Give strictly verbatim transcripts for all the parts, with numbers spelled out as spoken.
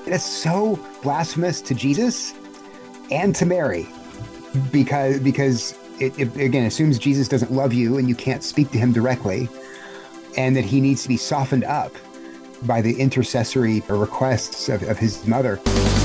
It's so blasphemous to Jesus and to Mary because because it, it again assumes Jesus doesn't love you and you can't speak to him directly, and that he needs to be softened up by the intercessory requests of, of his mother.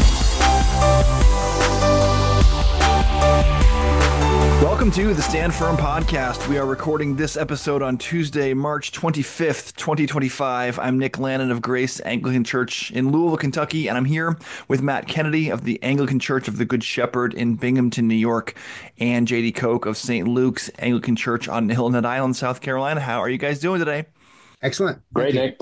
Welcome to the Stand Firm podcast. We are recording this episode on Tuesday, March twenty-fifth, twenty twenty-five. I'm Nick Lannon of Grace Anglican Church in Louisville, Kentucky, and I'm here with Matt Kennedy of the Anglican Church of the Good Shepherd in Binghamton, New York, and J D Koch of Saint Luke's Anglican Church on Hilton Island, South Carolina. How are you guys doing today? Excellent. Great, Nick.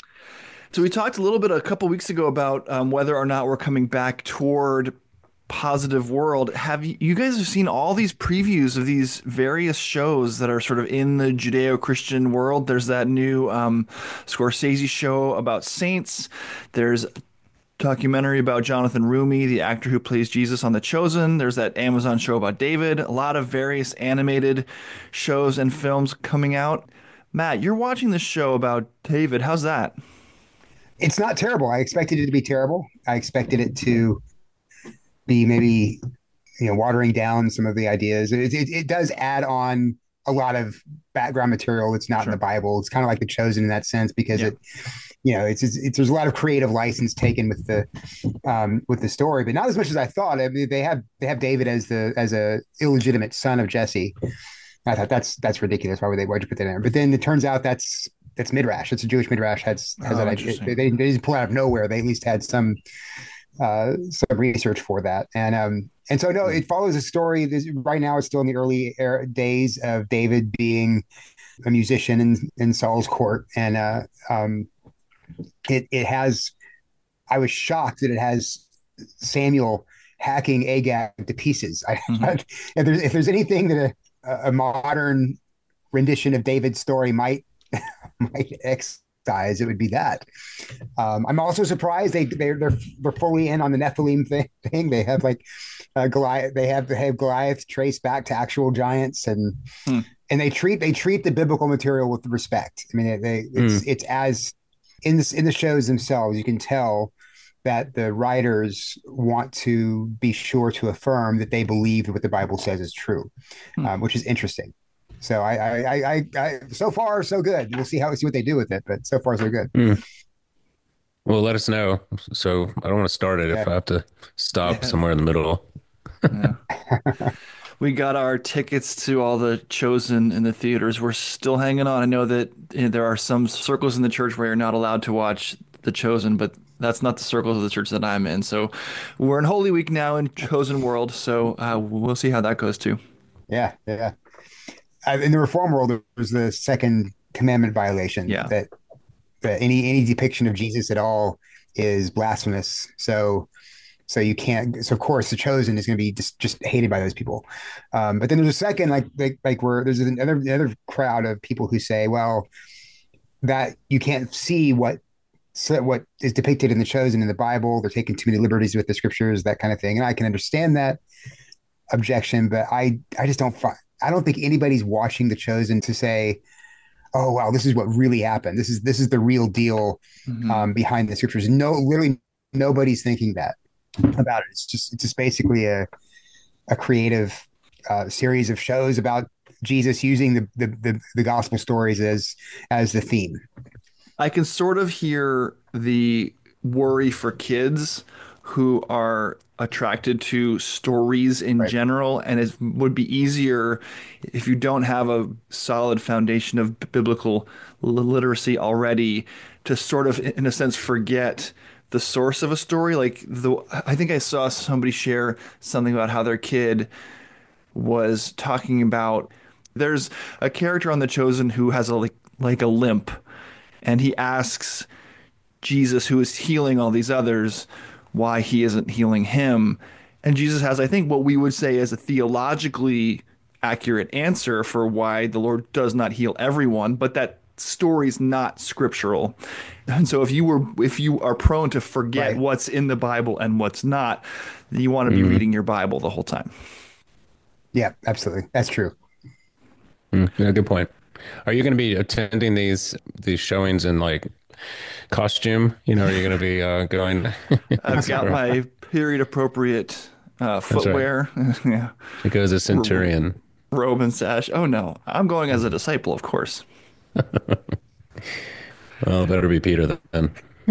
So we talked a little bit a couple weeks ago about um, whether or not we're coming back toward positive world. Have you, you guys have seen all these previews of these various shows that are sort of in the Judeo-Christian world? There's that new um, Scorsese show about saints. There's a documentary about Jonathan Rumi, the actor who plays Jesus on The Chosen. There's that Amazon show about David. A lot of various animated shows and films coming out. Matt, you're watching this show about David. How's that? It's not terrible. I expected it to be terrible. I expected it to be maybe, you know, watering down some of the ideas. It, it, it does add on a lot of background material that's not Sure. in the Bible. It's kind of like The Chosen in that sense because Yeah. it, you know, it's, it's, it's there's a lot of creative license taken with the um, with the story, but not as much as I thought. I mean, they have they have David as the as a illegitimate son of Jesse. I thought that's that's ridiculous. Why would they why would you put that in? But then it turns out that's that's midrash. It's a Jewish midrash. Has has Oh, that interesting. they, they they didn't pull it out of nowhere. They at least had some uh, some research for that. And um, and so no, it follows a story. This, right now, it's still in the early era, days of David being a musician in, in Saul's court, and uh, um, it it has. I was shocked that it has Samuel hacking Agag to pieces. I, Mhm. if there's if there's anything that a, a modern rendition of David's story might might excise, it would be that. Um, I'm also surprised they they're, they're they're fully in on the Nephilim thing. thing. They have like uh, Goliath. They have they have Goliath traced back to actual giants, and Hmm. and they treat they treat the biblical material with respect. I mean, they it's Mm. it's as in this in the shows themselves, you can tell that the writers want to be sure to affirm that they believe that what the Bible says is true, Hmm. um, which is interesting. So I, I, I, I, I, so far so good. We'll see how see what they do with it, but so far so good. Mm. Well, let us know. So I don't want to start it if Yeah. I have to stop Yeah. somewhere in the middle. Yeah. We got our tickets to all the Chosen in the theaters. We're still hanging on. I know that you know, there are some circles in the church where you're not allowed to watch The Chosen, but that's not the circles of the church that I'm in. So we're in Holy Week now in Chosen World. So uh, we'll see how that goes too. Yeah, yeah. Uh, in the Reform world, there's the second commandment violation Yeah. that that any any depiction of Jesus at all is blasphemous. So so you can't. So of course, the Chosen is going to be just just hated by those people. Um, but then there's a second like like like where there's another another crowd of people who say, well, that you can't see what so what is depicted in the Chosen in the Bible. They're taking too many liberties with the scriptures, that kind of thing. And I can understand that objection, but I I just don't find. I don't think anybody's watching The Chosen to say, "Oh wow, this is what really happened. This is this is the real deal Mhm. um, behind the scriptures." No, literally nobody's thinking that about it. It's just it's just basically a a creative uh, series of shows about Jesus using the, the the the gospel stories as as the theme. I can sort of hear the worry for kids who are attracted to stories in Right. general, and it would be easier if you don't have a solid foundation of b- biblical li- literacy already to sort of, in a sense, forget the source of a story. Like the, I think I saw somebody share something about how their kid was talking about there's a character on The Chosen who has a like like a limp, and he asks Jesus, who is healing all these others, why he isn't healing him. And Jesus has, I think, what we would say is a theologically accurate answer for why the Lord does not heal everyone, but that story's not scriptural. And so if you were if you are prone to forget Right. what's in the Bible and what's not, then you want to be Mhm. reading your Bible the whole time. Yeah, absolutely. That's true. Mm. Yeah, good point. Are you going to be attending these these showings in like costume? You know, are you going to be uh, going? I've got my period appropriate uh, That's right. footwear. Yeah. It goes a centurion. Robe and sash. Oh no, I'm going as a disciple, of course. Well, better be Peter then.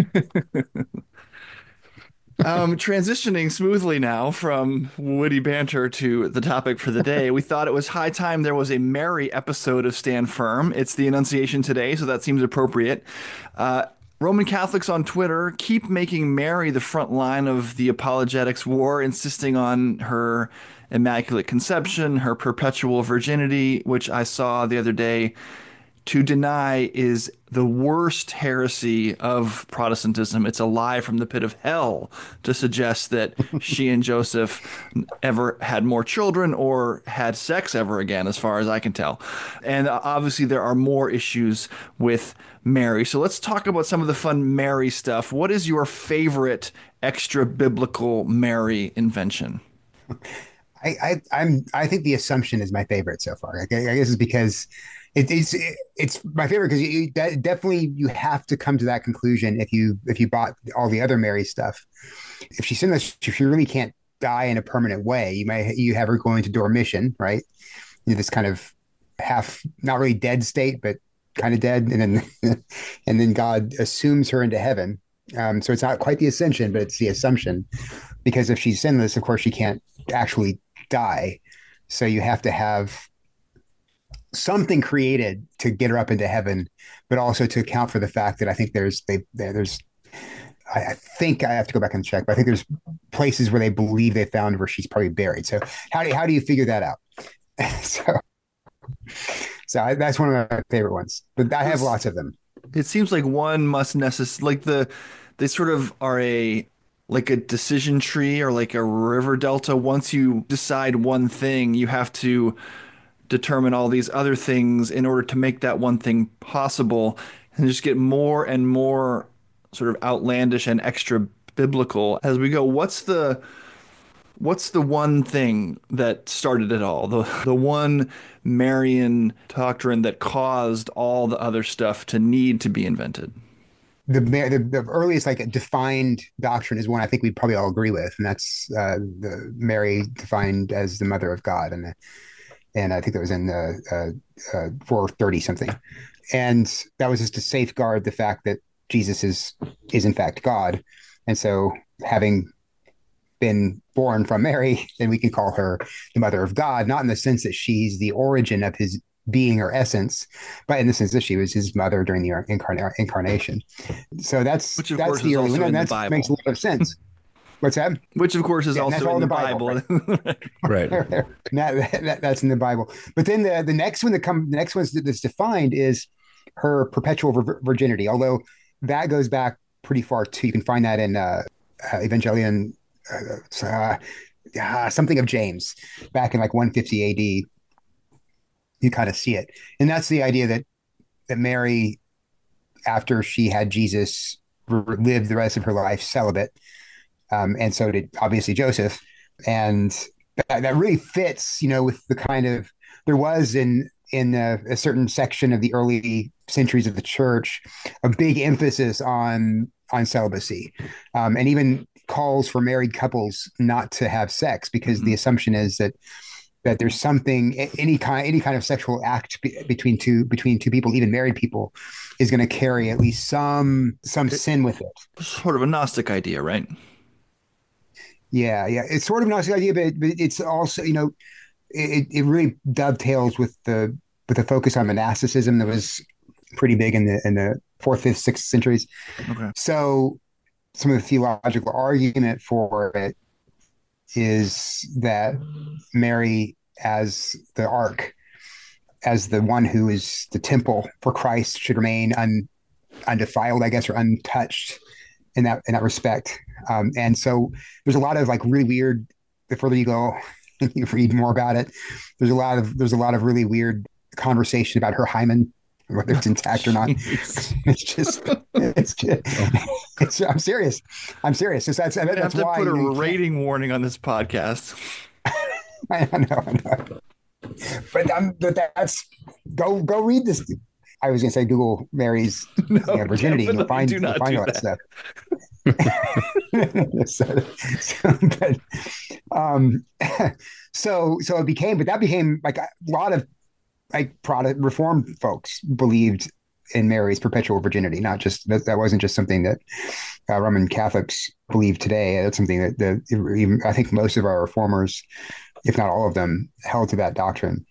Um, transitioning smoothly now from witty banter to the topic for the day, we thought it was high time there was a Mary episode of Stand Firm. It's the Annunciation today, so that seems appropriate. Uh, Roman Catholics on Twitter keep making Mary the front line of the apologetics war, insisting on her immaculate conception, her perpetual virginity, which I saw the other day. To deny is the worst heresy of Protestantism. It's a lie from the pit of hell to suggest that she and Joseph ever had more children or had sex ever again, as far as I can tell. And obviously, there are more issues with Mary. So let's talk about some of the fun Mary stuff. What is your favorite extra biblical Mary invention? I, I I'm I think the Assumption is my favorite so far. I, I guess it's because it, it's it, it's my favorite because you, that definitely you have to come to that conclusion if you if you bought all the other Mary stuff. If she's sinless, if she really can't die in a permanent way, you might you have her going to dormition, right? You know, this kind of half not really dead state, but kind of dead, and then and then God assumes her into heaven. Um, so it's not quite the ascension, but it's the Assumption, because if she's sinless, of course, she can't actually die. So you have to have something created to get her up into heaven, but also to account for the fact that I think there's they there's I, I think I have to go back and check, but I think there's places where they believe they found where she's probably buried. So how do you, how do you figure that out? so so I, that's one of my favorite ones, but I have lots of them. It seems like one must necessarily like the they sort of are a like a decision tree or like a river delta. Once you decide one thing, you have to determine all these other things in order to make that one thing possible, and just get more and more sort of outlandish and extra biblical as we go. What's the what's the one thing that started it all? The the one Marian doctrine that caused all the other stuff to need to be invented? The, the the earliest like defined doctrine is one I think we probably all agree with, and that's uh, the Mary defined as the mother of God, and and I think that was in the uh, uh, four thirty something, and that was just to safeguard the fact that Jesus is is in fact God, and so having been born from Mary, then we can call her the mother of God, not in the sense that she's the origin of his being or essence, but in the sense that she was his mother during the incarn- incarnation. So that's Which of that's course the is early also one, in and the that Bible. makes a lot of sense. What's that? Which of course is Yeah, and that's also all in in the the Bible, Bible. Right. that, that, that's in the Bible. But then the the next one that come the next one that's defined is her perpetual vir- virginity. Although that goes back pretty far too. You can find that in uh, uh, Evangelion, uh, uh, uh, something of James, back in like one fifty A D. You kind of see it, and that's the idea that that Mary, after she had Jesus, lived the rest of her life celibate, um, and so did obviously Joseph, and that, that really fits, you know, with the kind of there was in in a, a certain section of the early centuries of the church a big emphasis on on celibacy, um, and even calls for married couples not to have sex because mm-hmm. the assumption is that that there's something any kind any kind of sexual act be, between two between two people, even married people, is going to carry at least some some it, sin with it. Sort of a Gnostic idea, right? Yeah, yeah, it's sort of a Gnostic idea, but, but it's also, you know, it, it really dovetails with the with the focus on monasticism that was pretty big in the in the fourth, fifth, sixth centuries. Okay. So some of the theological argument for it is that Mary, as the ark, as the one who is the temple for Christ, should remain un, undefiled, I guess, or untouched in that in that respect. Um, and so there's a lot of like really weird. The further you go, you read more about it. There's a lot of there's a lot of really weird conversation about her hymen, whether it's intact or not. It's just, it's just, it's, I'm serious. I'm serious. So that's, that's have to why put a you rating warning on this podcast. I know, I know. But, um, but that's go go read this. I was going to say Google Mary's No, you know, virginity, and you'll definitely find do you'll not find do all that that. stuff. so, so, but, um, so so it became, but that became like a lot of like Protestant Reformed folks believed in Mary's perpetual virginity. Not just that, that wasn't just something that uh, Roman Catholics believe today. That's something that the even, I think most of our reformers, if not all of them, held to that doctrine.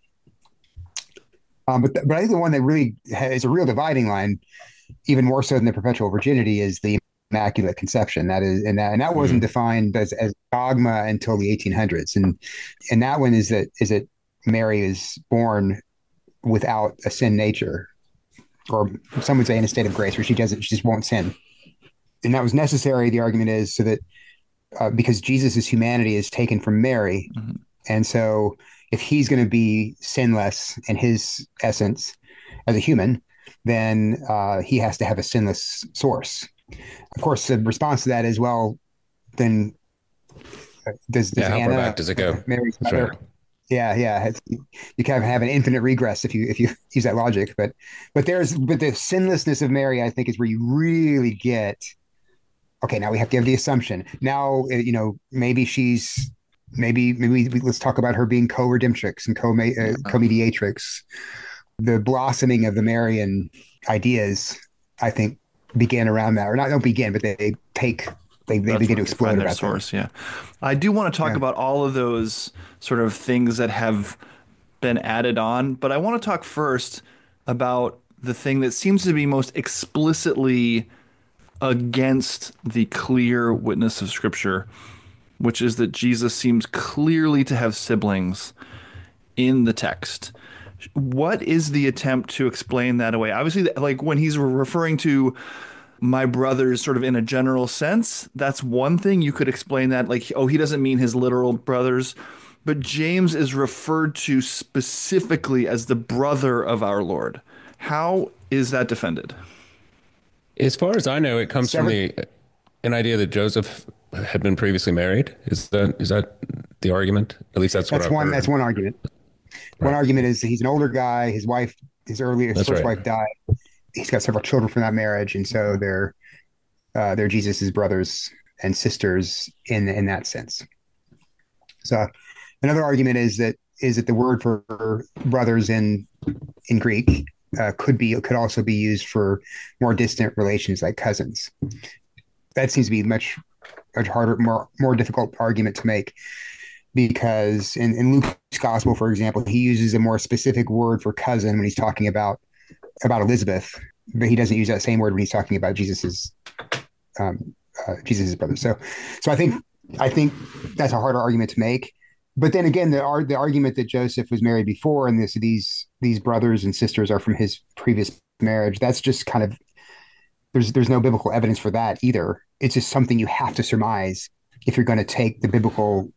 Um, but but I think the one that really is a real dividing line, even more so than the perpetual virginity, is the Immaculate Conception. That is, and that and that wasn't Mhm. defined as, as dogma until the eighteen hundreds. And and that one is that is that Mary is born without a sin nature, or some would say in a state of grace, where she doesn't, she just won't sin. And that was necessary. The argument is so that uh, because Jesus' humanity is taken from Mary, Mhm. and so if he's going to be sinless in his essence as a human, then uh, he has to have a sinless source. Of course, the response to that is, well, then uh, does Yeah, does how far back Anna, does it go? Mary's That's right. mother? Yeah, yeah. It's, you kind of have an infinite regress if you if you use that logic. But but there's but the sinlessness of Mary, I think, is where you really get. Okay, now we have to have the assumption. Now uh, you know maybe she's maybe maybe we, let's talk about her being co-redemptrix and co uh, Yeah. co-mediatrix. The blossoming of the Marian ideas, I think, begin around that, or not don't begin, but they take they, they That's begin to where they explode find their about then. source. Yeah. I do want to talk Yeah. about all of those sort of things that have been added on, but I want to talk first about the thing that seems to be most explicitly against the clear witness of Scripture, which is that Jesus seems clearly to have siblings in the text. What is the attempt to explain that away? Obviously, like when he's referring to my brothers sort of in a general sense, that's one thing you could explain that like, oh, he doesn't mean his literal brothers, but James is referred to specifically as the brother of our Lord. How is that defended? As far as I know, it comes from Several. the an idea that Joseph had been previously married. Is that is that the argument? At least that's what That's I've one. That's heard. one argument. One Right. argument is he's an older guy. His wife, his earlier, his That's first right. wife died. He's got several children from that marriage, and so they're uh, they're Jesus's brothers and sisters in in that sense. So another argument is that is that the word for brothers in in Greek uh, could be could also be used for more distant relations like cousins. That seems to be much much harder, more more difficult argument to make because in, in Luke's gospel, for example, he uses a more specific word for cousin when he's talking about about Elizabeth, but he doesn't use that same word when he's talking about Jesus's um, uh, Jesus's brother. So, so I think I think that's a harder argument to make. But then again, the the argument that Joseph was married before, and this these these brothers and sisters are from his previous marriage. That's just kind of there's there's no biblical evidence for that either. It's just something you have to surmise if you're going to take the biblical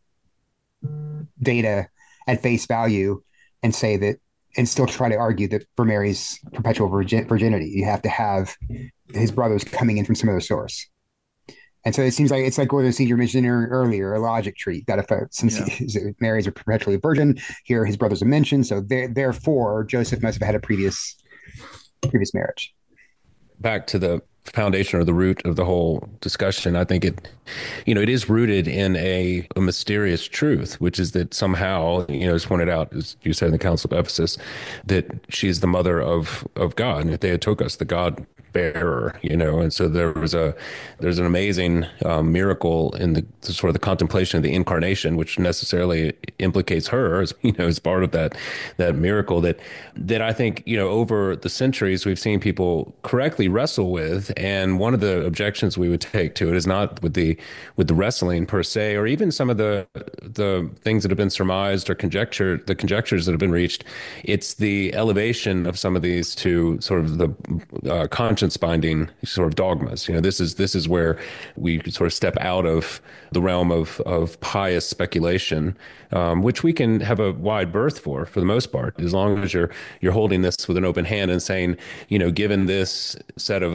data at face value and say that and still try to argue that for Mary's perpetual virgin, virginity, you have to have his brothers coming in from some other source. And so it seems like it's like what Caesar mentioned earlier, a logic tree. Got to since Yeah. he, Mary's a perpetually virgin, here his brothers are mentioned, so therefore Joseph must have had a previous previous marriage. Back to the foundation or the root of the whole discussion, I think it, you know, it is rooted in a, a mysterious truth, which is that somehow, you know, as pointed out, as you said in the Council of Ephesus, that she's the mother of of God, and Theotokos, the God bearer, you know, and so there was a there's an amazing um, miracle in the, the sort of the contemplation of the incarnation, which necessarily implicates her as you know as part of that that miracle that that I think you know over the centuries we've seen people correctly wrestle with, and one of the objections we would take to it is not with the with the wrestling per se, or even some of the the things that have been surmised or conjecture the conjectures that have been reached. It's the elevation of some of these to sort of the uh, conscience binding sort of dogmas. You know, this is this is where we sort of step out of the realm of of pious speculation, um, which we can have a wide berth for, for the most part, as long as you're you're holding this with an open hand and saying, you know, given this set of assumptions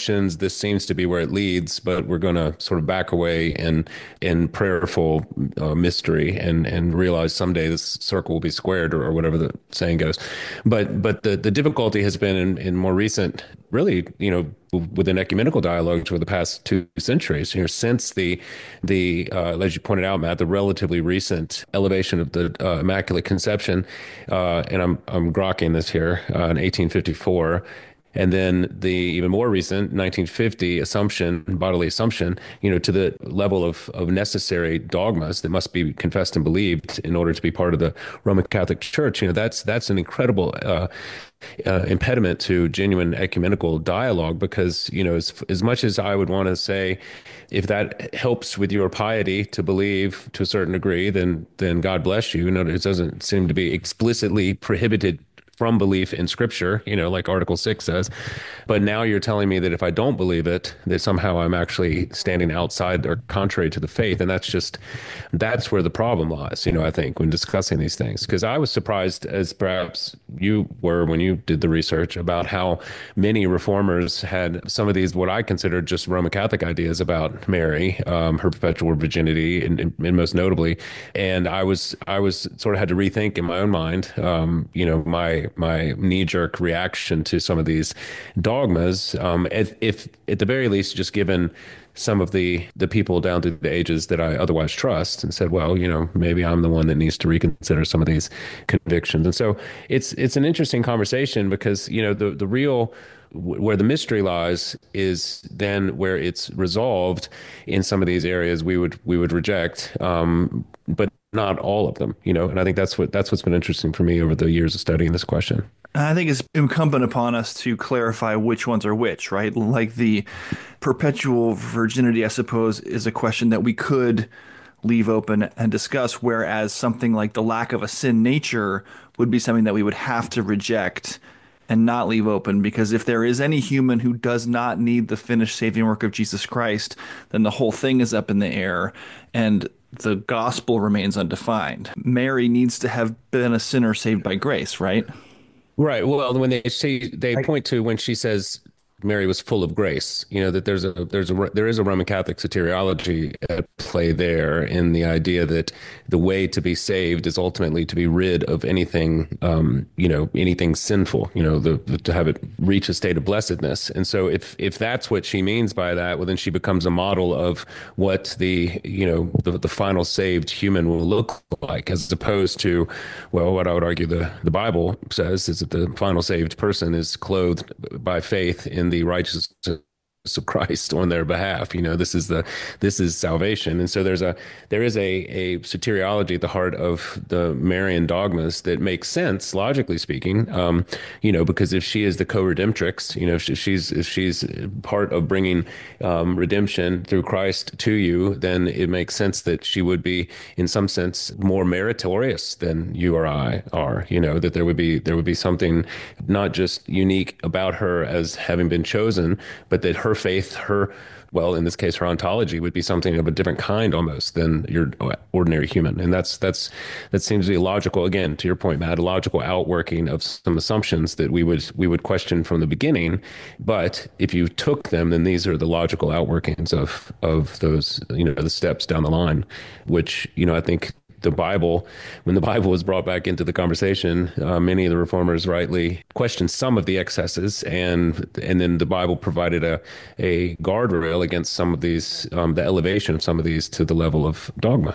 questions. This seems to be where it leads, but we're going to sort of back away in in prayerful uh, mystery and and realize someday this circle will be squared, or, or whatever the saying goes. But but the the difficulty has been in, in more recent, really, you know, within ecumenical dialogues for the past two centuries, you know, since the the uh, as you pointed out, Matt, the relatively recent elevation of the uh, Immaculate Conception, uh, and I'm I'm grokking this here uh, in eighteen fifty-four. And then the even more recent nineteen fifty Assumption, bodily Assumption, you know, to the level of, of necessary dogmas that must be confessed and believed in order to be part of the Roman Catholic Church. You know, that's that's an incredible uh, uh, impediment to genuine ecumenical dialogue, because, you know, as, as much as I would want to say, if that helps with your piety to believe to a certain degree, then then God bless you. You know, it doesn't seem to be explicitly prohibited from belief in Scripture, you know, like Article six says. But now you're telling me that if I don't believe it, that somehow I'm actually standing outside or contrary to the faith. And that's just, that's where the problem lies, you know, I think, when discussing these things. Because I was surprised, as perhaps you were when you did the research, about how many reformers had some of these, what I consider just Roman Catholic ideas about Mary, um, her perpetual virginity, and, and, and most notably. And I was, I was sort of had to rethink in my own mind, um, you know, my my knee-jerk reaction to some of these dogmas, um, if, if at the very least, just given some of the the people down through the ages that I otherwise trust, and said, well, you know, maybe I'm the one that needs to reconsider some of these convictions. And so it's it's an interesting conversation, because, you know, the the real where the mystery lies is then where it's resolved in some of these areas we would we would reject, um, but not all of them, you know. And I think that's what that's what's been interesting for me over the years of studying this question. I think it's incumbent upon us to clarify which ones are which, right? Like the perpetual virginity, I suppose, is a question that we could leave open and discuss, whereas something like the lack of a sin nature would be something that we would have to reject and not leave open, because if there is any human who does not need the finished saving work of Jesus Christ, then the whole thing is up in the air and the gospel remains undefined. Mary needs to have been a sinner saved by grace, right? Right. Well, when they say, they point to when she says Mary was full of grace, you know, that there's a there's a there is a Roman Catholic soteriology at play there, in the idea that the way to be saved is ultimately to be rid of anything, um, you know, anything sinful, you know, the, the to have it reach a state of blessedness. And so if if that's what she means by that, well, then she becomes a model of what the, you know, the, the final saved human will look like, as opposed to, well, what I would argue the the Bible says is that the final saved person is clothed by faith in the righteousness of Christ on their behalf. You know, this is the this is salvation. And so there's a there is a a soteriology at the heart of the Marian dogmas that makes sense, logically speaking. Um, you know, because if she is the co-redemptrix, you know, if she's if she's part of bringing um, redemption through Christ to you, then it makes sense that she would be, in some sense, more meritorious than you or I are. You know, that there would be there would be something not just unique about her as having been chosen, but that her faith, her, well, in this case, her ontology would be something of a different kind almost than your ordinary human. And that's, that's, that seems to be logical, again, to your point, Matt, a logical outworking of some assumptions that we would, we would question from the beginning. But if you took them, then these are the logical outworkings of, of those, you know, the steps down the line, which, you know, I think the Bible, when the Bible was brought back into the conversation, uh, many of the reformers rightly questioned some of the excesses, and and then the Bible provided a a guardrail against some of these, um, the elevation of some of these to the level of dogma.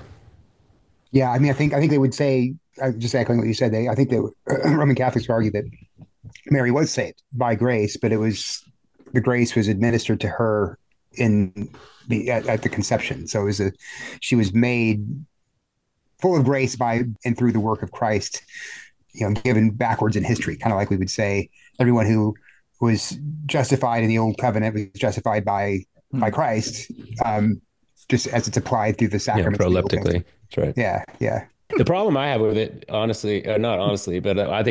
Yeah, I mean, I think I think they would say, uh, just echoing what you said, they I think that Roman Catholics would argue that Mary was saved by grace, but it was the grace was administered to her in the at, at the conception. So it was a she was made full of grace by and through the work of Christ, you know, given backwards in history, kind of like we would say everyone who was justified in the old covenant was justified by mm. by Christ, um, just as it's applied through the sacrament. Yeah, proleptically. That's right. Yeah, yeah. The problem I have with it, honestly, uh, not honestly, but I think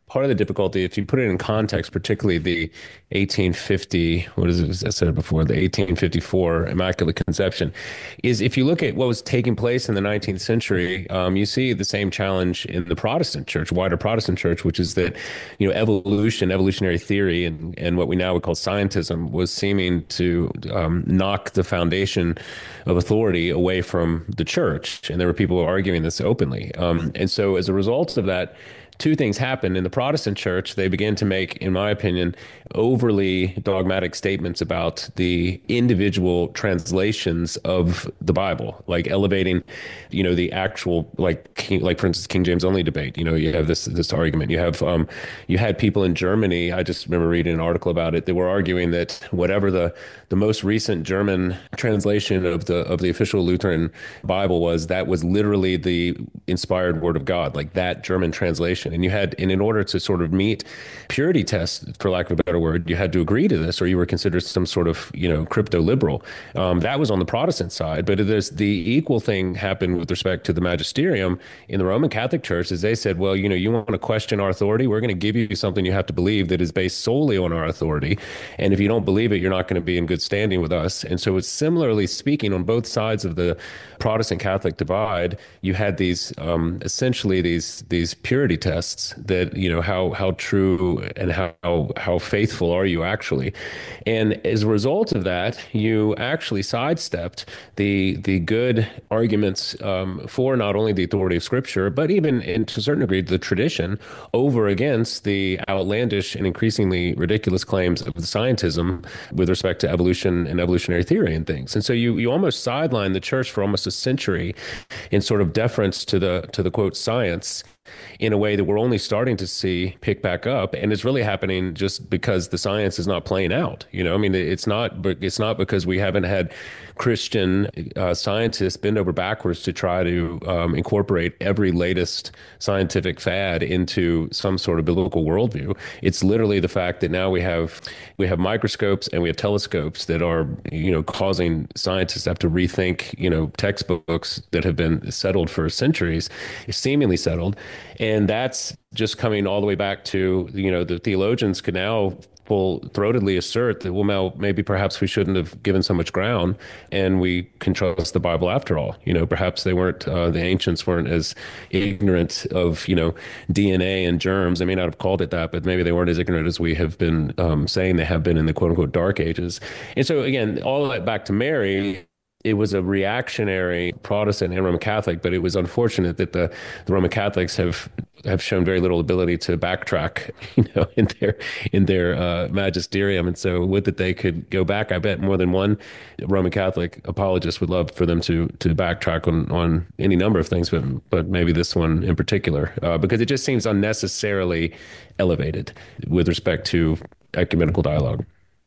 part of the difficulty, if you put it in context, particularly the eighteen fifty, what is it? I said it before, the eighteen fifty-four Immaculate Conception, is if you look at what was taking place in the nineteenth century, um, you see the same challenge in the Protestant church, wider Protestant church, which is that, you know, evolution, evolutionary theory, and, and what we now would call scientism was seeming to um, knock the foundation of authority away from the church. And there were people arguing this openly. Um, and so as a result of that, two things happened in the Protestant church. They began to make, in my opinion, overly dogmatic statements about the individual translations of the Bible, like elevating, you know, the actual, like, King, like for instance, King James only debate. You know, you have this this argument. You have, um, you had people in Germany. I just remember reading an article about it. They were arguing that whatever the the most recent German translation of the of the official Lutheran Bible was, that was literally the inspired word of God, like that German translation. And you had, and in order to sort of meet purity tests, for lack of a better word, you had to agree to this, or you were considered some sort of, you know, crypto liberal. Um, that was on the Protestant side, but there's the equal thing happened with respect to the magisterium in the Roman Catholic Church. Is they said, well, you know, you want to question our authority, we're going to give you something you have to believe that is based solely on our authority, and if you don't believe it, you're not going to be in good standing with us. And so it's similarly speaking on both sides of the Protestant Catholic divide. You had these um, essentially these these purity tests that, you know, how how true and how how faithful are you actually, and as a result of that, you actually sidestepped the the good arguments um, for not only the authority of Scripture, but even, in, to a certain degree, the tradition, over against the outlandish and increasingly ridiculous claims of the scientism with respect to evolution and evolutionary theory and things. And so you you almost sidelined the church for almost a century in sort of deference to the to the quote science, in a way that we're only starting to see pick back up, and it's really happening just because the science is not playing out. You know, I mean, it's not, but it's not because we haven't had Christian uh, scientists bend over backwards to try to um, incorporate every latest scientific fad into some sort of biblical worldview. It's literally the fact that now we have we have microscopes and we have telescopes that are, you know, causing scientists to have to rethink, you know, textbooks that have been settled for centuries, seemingly settled. And that's just coming all the way back to, you know, the theologians could now full-throatedly assert that, well, now maybe perhaps we shouldn't have given so much ground, and we can trust the Bible after all. You know, perhaps they weren't, uh, the ancients weren't as ignorant of, you know, D N A and germs. They may not have called it that, but maybe they weren't as ignorant as we have been um, saying they have been in the quote-unquote dark ages. And so, again, all of that back to Mary. It was a reactionary Protestant and Roman Catholic, but it was unfortunate that the, the Roman Catholics have have shown very little ability to backtrack, you know, in their in their uh, magisterium. And so, would that they could go back. I bet more than one Roman Catholic apologist would love for them to to backtrack on on any number of things, but but maybe this one in particular, uh, because it just seems unnecessarily elevated with respect to ecumenical dialogue.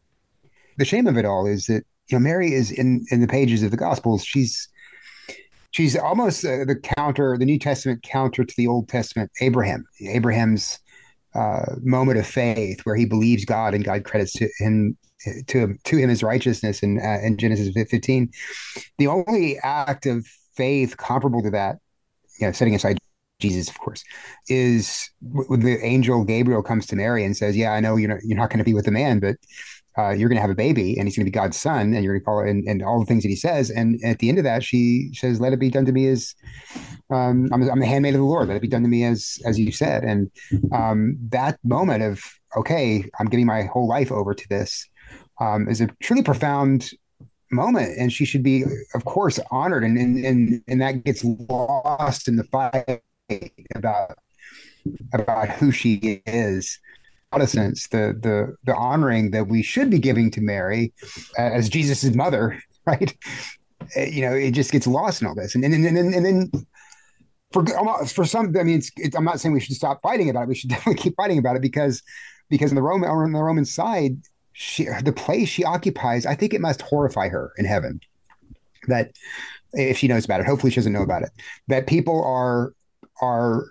The shame of it all is that, you know, Mary is in, in the pages of the Gospels. She's she's almost uh, the counter, the New Testament counter to the Old Testament Abraham. Abraham's uh, moment of faith, where he believes God and God credits to him to to him as righteousness in uh, in Genesis fifteen. The only act of faith comparable to that, you know, setting aside Jesus, of course, is when the angel Gabriel comes to Mary and says, "Yeah, I know you're not, you're not going to be with a man, but Uh, you're going to have a baby, and he's going to be God's son, and you're going to follow, and, and all the things that he says." And at the end of that, she says, "Let it be done to me as um, I'm, I'm the handmaid of the Lord. Let it be done to me as as you said." And um, that moment of, okay, I'm giving my whole life over to this, um, is a truly profound moment, and she should be, of course, honored. And and and, and that gets lost in the fight about about who she is. Protestants, the the the honoring that we should be giving to Mary uh, as Jesus's mother, right? Uh, you know, it just gets lost in all this, and and and, and, and then for for some, I mean, it's, it, I'm not saying we should stop fighting about it. We should definitely keep fighting about it, because because in the Roman on the Roman side, she, the place she occupies, I think it must horrify her in heaven. That if she knows about it, hopefully she doesn't know about it. That people are are.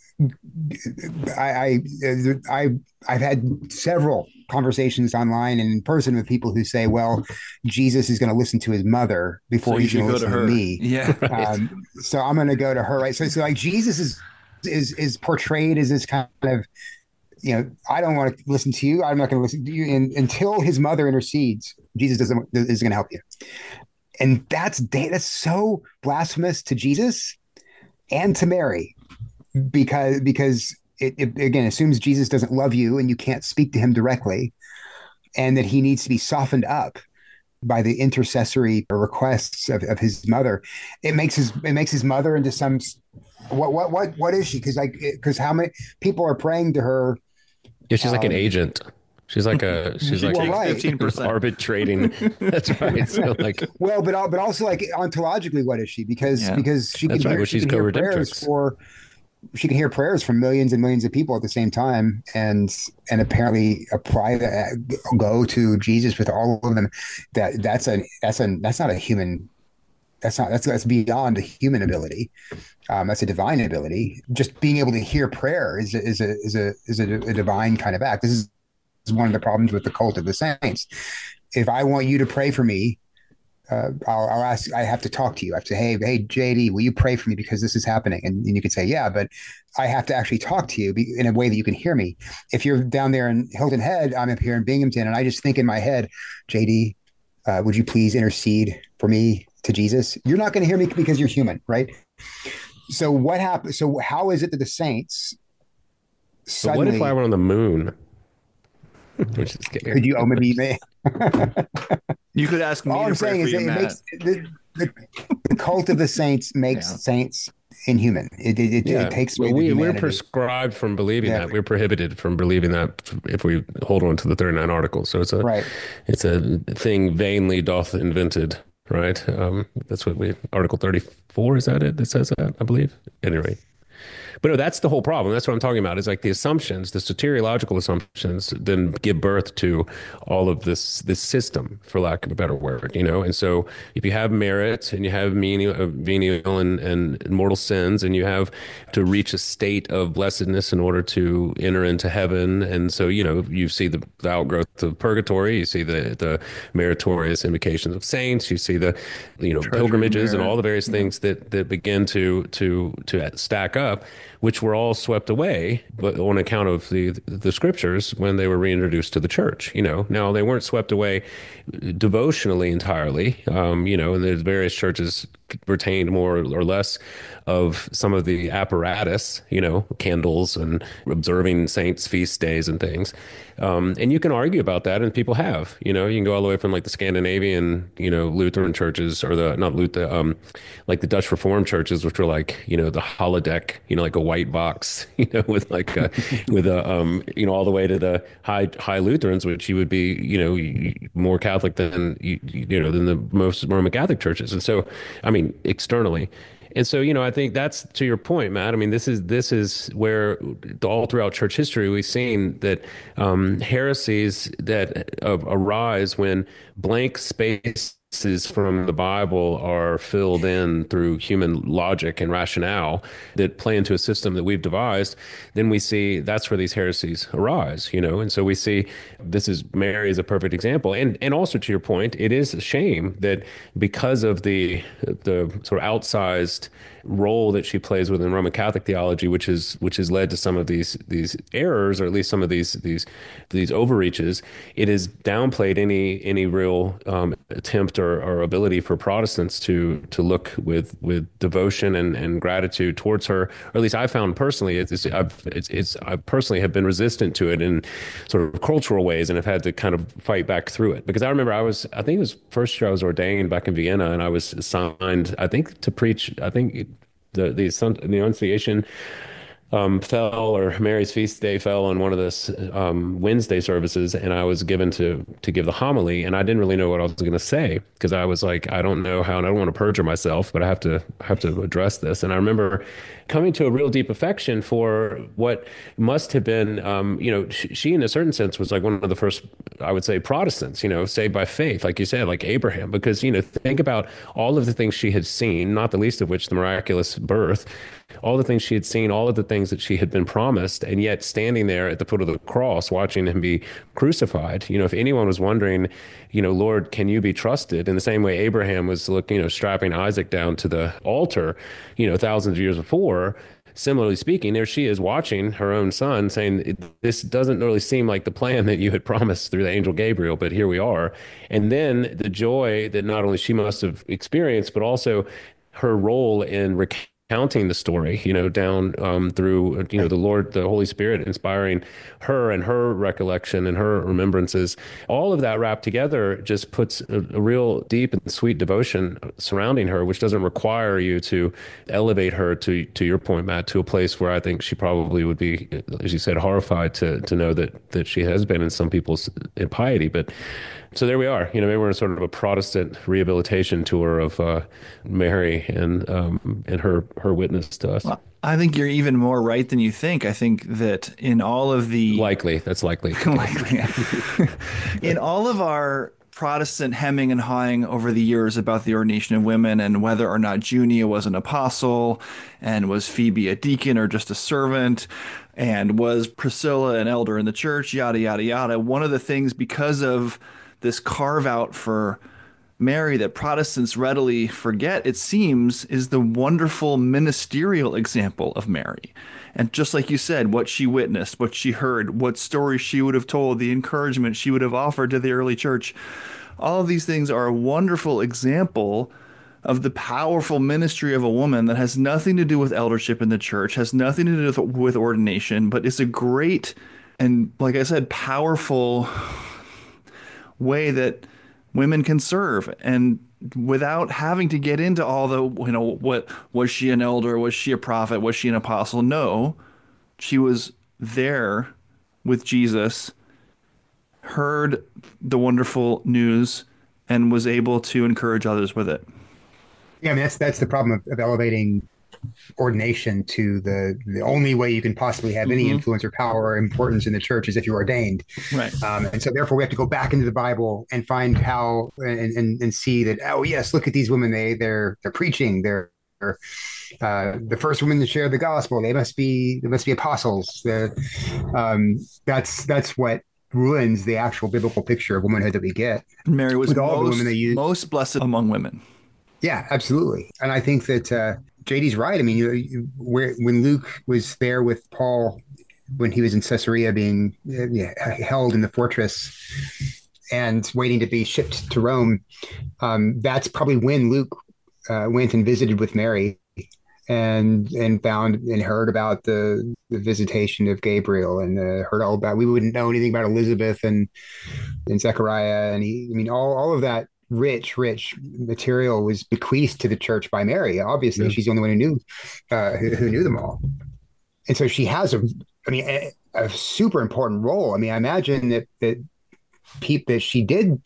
I, I, I, I've had several conversations online and in person with people who say, "Well, Jesus is going to listen to his mother before so he's going to go listen to, her. to me." Yeah, right. Um, so I'm going to go to her, right? So, so like Jesus is is is portrayed as this kind of you know, I don't want to listen to you. I'm not going to listen to you. And until his mother intercedes, Jesus doesn't is going to help you. And that's that's so blasphemous to Jesus and to Mary, because because it, it again assumes Jesus doesn't love you and you can't speak to him directly, and that he needs to be softened up by the intercessory requests of, of his mother. It makes his it makes his mother into some what what what what is she? Because like because how many people are praying to her? Yeah, she's like um, an agent. She's like a she's She like takes right. fifteen percent. arbitrating. That's right. So like, well, but al- but also like ontologically, what is she? Because Yeah. because she can That's right, hear well, she she's can hear prayers co-redemptrix. for she can hear prayers from millions and millions of people at the same time, and and apparently a private go to Jesus with all of them. That that's a that's a that's not a human. That's not that's that's beyond a human ability. Um, that's a divine ability. Just being able to hear prayer is a, is a is a is a, a divine kind of act. This is, is one of the problems with the cult of the saints. If I want you to pray for me, uh, I'll, I'll ask. I have to talk to you. I have to. Hey, hey, J D, will you pray for me because this is happening? And, and you can say, yeah, but I have to actually talk to you in a way that you can hear me. If you're down there in Hilton Head, I'm up here in Binghamton, and I just think in my head, J D, uh, would you please intercede for me to Jesus? You're not going to hear me because you're human, right? So what happened? So how is it that the saints but suddenly? what if I were on the moon? Which is scary. Could you? Oh, maybe you may. You could ask me All to I'm pray saying for is you, that it Matt. makes the, the, the cult of the saints makes Yeah. saints inhuman. It it, it, Yeah, it takes well, away we the we're humanity. prescribed from believing Yeah. that. We're prohibited from believing that if we hold on to the thirty-nine articles. So it's a Right. it's a thing vainly doth invented, right? Um, that's what we Article thirty-four, is that it that says that, I believe. Anyway. But no, that's the whole problem. That's what I'm talking about. Is like the assumptions, the soteriological assumptions, then give birth to all of this this system, for lack of a better word, you know. And so, if you have merit and you have menial, uh, venial and, and mortal sins, and you have to reach a state of blessedness in order to enter into heaven, and so you know, you see the, the outgrowth of purgatory, you see the the meritorious invocations of saints, you see the you know Treasure pilgrimages and merit. all the various things that that begin to to to stack up, which were all swept away, but on account of the the scriptures when they were reintroduced to the church. You know, now they weren't swept away devotionally entirely. Um, you know, and the various churches retained more or less of some of the apparatus. You know, candles and observing saints' feast days and things. Um, and you can argue about that, and people have. You know, you can go all the way from like the Scandinavian, you know, Lutheran churches, or the not Luther, um, like the Dutch Reformed churches, which were like, you know, the holodeck, you know, like a white box, you know, with like a, with a, um, you know, all the way to the high high Lutherans, which you would be, you know, more Catholic than you, you know than the most Roman Catholic churches, and so, I mean, externally. And so, you know, I think that's to your point, Matt. I mean, this is this is where all throughout church history we've seen that um, heresies that uh, arise when blank space from the Bible are filled in through human logic and rationale that play into a system that we've devised, then we see that's where these heresies arise, you know. And so we see this is Mary is a perfect example. And and also to your point, it is a shame that because of the the sort of outsized role that she plays within Roman Catholic theology, which is which has led to some of these these errors, or at least some of these these these overreaches, it has downplayed any any real um, attempt or, or ability for Protestants to to look with with devotion and, and gratitude towards her. Or at least I found personally, it's, it's, I've, it's, it's I personally have been resistant to it in sort of cultural ways, and have had to kind of fight back through it. Because I remember I was I think it was first year I was ordained back in Vienna, and I was assigned I think to preach I think the the, the Annunciation um, fell, or Mary's feast day fell on one of the um, Wednesday services, and I was given to to give the homily, and I didn't really know what I was going to say, because I was like, I don't know how, and I don't want to perjure myself, but I have to have to address this. And I remember coming to a real deep affection for what must have been, um, you know, she, she in a certain sense was like one of the first, I would say, Protestants, you know, saved by faith, like you said, like Abraham, because, you know, think about all of the things she had seen, not the least of which the miraculous birth, all the things she had seen, all of the things that she had been promised, and yet standing there at the foot of the cross, watching him be crucified. You know, if anyone was wondering, you know, Lord, can you be trusted? In the same way Abraham was looking, you know, strapping Isaac down to the altar, you know, thousands of years before, similarly speaking, there she is watching her own son saying, this doesn't really seem like the plan that you had promised through the angel Gabriel, but here we are. And then the joy that not only she must have experienced, but also her role in recounting the story, you know, down um, through, you know, the Lord, the Holy Spirit inspiring her and her recollection and her remembrances. All of that wrapped together just puts a, a real deep and sweet devotion surrounding her, which doesn't require you to elevate her to, to your point, Matt, to a place where I think she probably would be, as you said, horrified to to know that that she has been in some people's impiety. But so there we are. You know, maybe we're in sort of a Protestant rehabilitation tour of uh, Mary and um, and her her witness to us. Well, I think you're even more right than you think. I think that in all of the likely, that's likely, likely, in all of our Protestant hemming and hawing over the years about the ordination of women and whether or not Junia was an apostle, and was Phoebe a deacon or just a servant, and was Priscilla an elder in the church, yada yada yada. One of the things, because of this carve out for Mary that Protestants readily forget, it seems, is the wonderful ministerial example of Mary. And just like you said, what she witnessed, what she heard, what stories she would have told, the encouragement she would have offered to the early church, all of these things are a wonderful example of the powerful ministry of a woman that has nothing to do with eldership in the church, has nothing to do with, with ordination, but is a great and, like I said, powerful way that women can serve, and without having to get into all the, you know, what was she an elder, was she a prophet, was she an apostle? No, she was there with Jesus, heard the wonderful news, and was able to encourage others with it. Yeah, I mean, that's that's the problem of, of elevating ordination to the the only way you can possibly have any Mm-hmm. influence or power or importance in the church is if you're ordained. Right. Um, and so therefore we have to go back into the Bible and find how and, and, and see that, oh yes, look at these women. They they're they're preaching. They're uh, the first women to share the gospel. They must be they must be apostles. The, um, that's that's what ruins the actual biblical picture of womanhood that we get. Mary was With all the most, women they used. most blessed among women. Yeah, absolutely. And I think that uh, J D's right. I mean, you, you, where, when Luke was there with Paul, when he was in Caesarea being uh, yeah, held in the fortress and waiting to be shipped to Rome, um, that's probably when Luke uh, went and visited with Mary and and found and heard about the, the visitation of Gabriel, and uh, heard all about, we wouldn't know anything about Elizabeth and, and Zechariah. And he, I mean, all, all of that rich, rich material was bequeathed to the church by Mary. Obviously, yeah. She's the only one who knew, uh, who, who knew them all. And so she has a, I mean, a, a super important role. I mean, I imagine that, that peep that she did,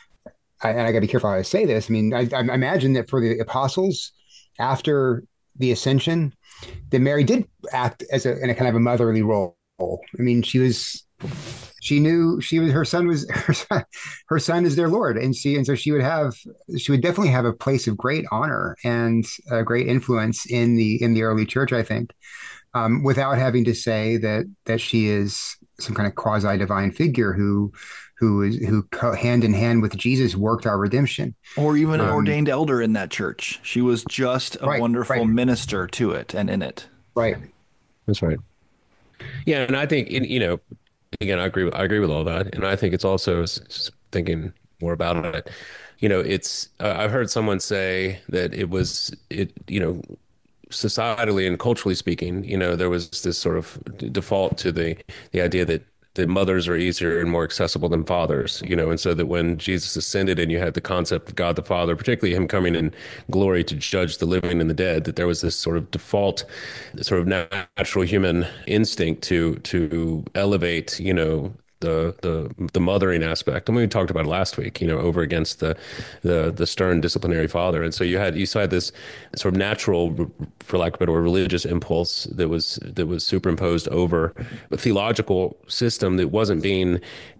I, and I gotta be careful how I say this. I mean, I, I imagine that for the apostles after the ascension, that Mary did act as a, in a kind of a motherly role. I mean, she was, she knew she was, her son was, her son, her son is their Lord. And she, and so she would have, she would definitely have a place of great honor and a great influence in the, in the early church, I think, um, without having to say that, that she is some kind of quasi divine figure who, who is, who co- hand in hand with Jesus worked our redemption. Or even an um, ordained elder in that church. She was just a right, wonderful right. minister to it and in it. Right. That's right. Yeah. And I think, you know, again, I agree with, I agree with all that. And I think it's also just thinking more about it. You know, it's, uh, I've heard someone say that it was, it, you know, societally and culturally speaking, you know, there was this sort of default to the, the idea that that mothers are easier and more accessible than fathers, you know, and so that when Jesus ascended and you had the concept of God the Father, particularly him coming in glory to judge the living and the dead, that there was this sort of default, sort of natural human instinct to to elevate, you know, the the the mothering aspect, and we talked about it last week, you know, over against the the the stern disciplinary father. And so you had you saw this sort of natural, for lack of a better word, religious impulse that was that was superimposed over a theological system that wasn't being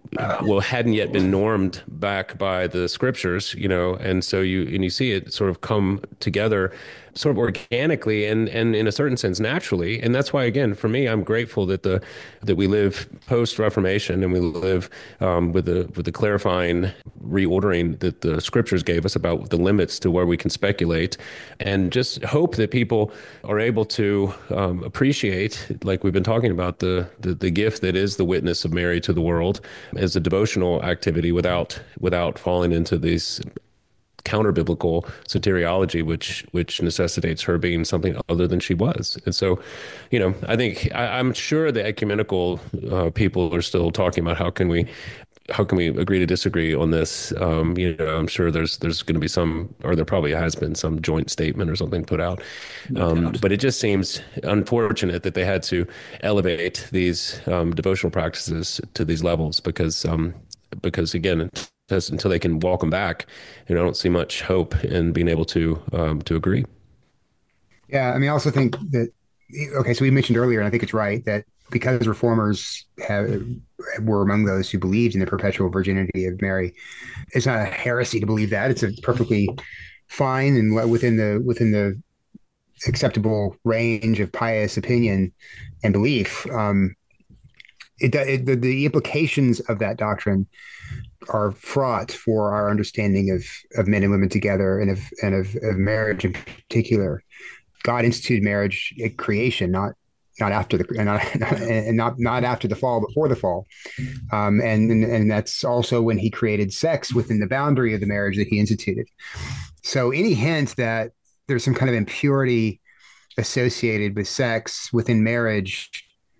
well hadn't yet been normed back by the scriptures, you know, and so you and you see it sort of come together sort of organically and and in a certain sense naturally. And that's why, again, for me, I'm grateful that the that we live post Reformation and we live um, with the with the clarifying reordering that the scriptures gave us about the limits to where we can speculate, and just hope that people are able to um, appreciate, like we've been talking about, the, the the gift that is the witness of Mary to the world as a devotional activity without without falling into these counter-biblical soteriology, which which necessitates her being something other than she was. And so, you know, I think I, I'm sure the ecumenical uh, people are still talking about how can we how can we agree to disagree on this. Um, you know, I'm sure there's there's going to be some, or there probably has been some joint statement or something put out. No um, doubt. but it just seems unfortunate that they had to elevate these um, devotional practices to these levels because um, because again, until they can walk them back, you know, I don't see much hope in being able to um, to agree. Yeah, I mean, I also think that, okay, so we mentioned earlier, and I think it's right, that because reformers have, were among those who believed in the perpetual virginity of Mary, it's not a heresy to believe that. It's a perfectly fine and within the within the acceptable range of pious opinion and belief. Um, it, it the, the implications of that doctrine are fraught for our understanding of of men and women together, and of and of, of marriage in particular. God instituted marriage at creation, not not after the and not and not not after the fall, before the fall, um, and, and and that's also when He created sex within the boundary of the marriage that He instituted. So any hint that there's some kind of impurity associated with sex within marriage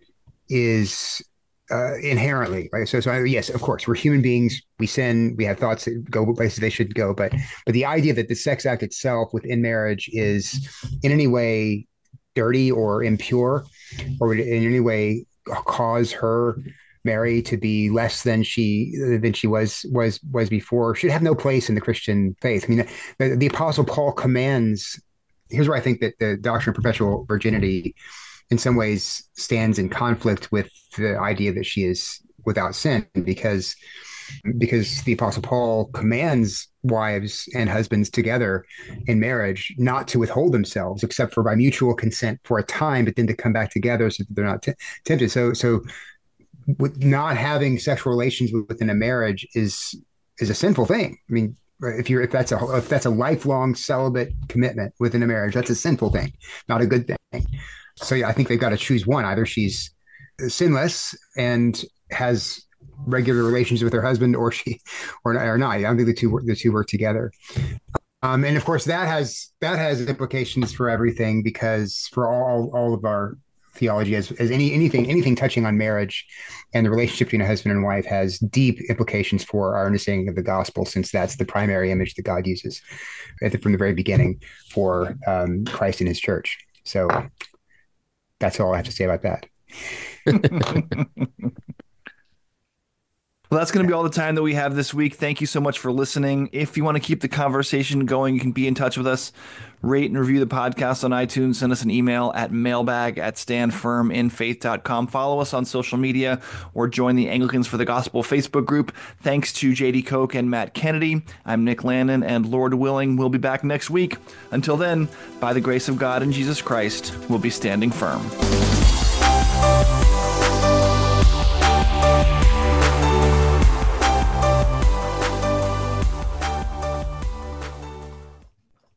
is uh, inherently right. So, so I, yes, of course, we're human beings. We sin. We have thoughts that go places they should go. But but the idea that the sex act itself within marriage is in any way dirty or impure, or would in any way cause her, Mary, to be less than she than she was was was before, should have no place in the Christian faith. I mean, the, the Apostle Paul commands. Here's where I think that the doctrine of perpetual virginity in some ways stands in conflict with the idea that she is without sin, because because the Apostle Paul commands wives and husbands together in marriage not to withhold themselves except for by mutual consent for a time, but then to come back together so that they're not t- tempted. So so with not having sexual relations within a marriage is is a sinful thing. I mean, if you're if that's a if that's a lifelong celibate commitment within a marriage, that's a sinful thing, not a good thing. So yeah, I think they've got to choose one. Either she's sinless and has regular relations with her husband, or she, or, or not. I don't think the two the two work together. Um, and of course, that has that has implications for everything, because for all all of our theology, as as any anything anything touching on marriage and the relationship between a husband and wife, has deep implications for our understanding of the gospel, since that's the primary image that God uses at the, from the very beginning for um, Christ and His church. So. That's all I have to say about that. Well, that's going to be all the time that we have this week. Thank you so much for listening. If you want to keep the conversation going, you can be in touch with us. Rate and review the podcast on iTunes. Send us an email at mailbag at standfirminfaith dot com. Follow us on social media or join the Anglicans for the Gospel Facebook group. Thanks to J D Koch and Matt Kennedy. I'm Nick Landon, and Lord willing, we'll be back next week. Until then, by the grace of God and Jesus Christ, we'll be standing firm.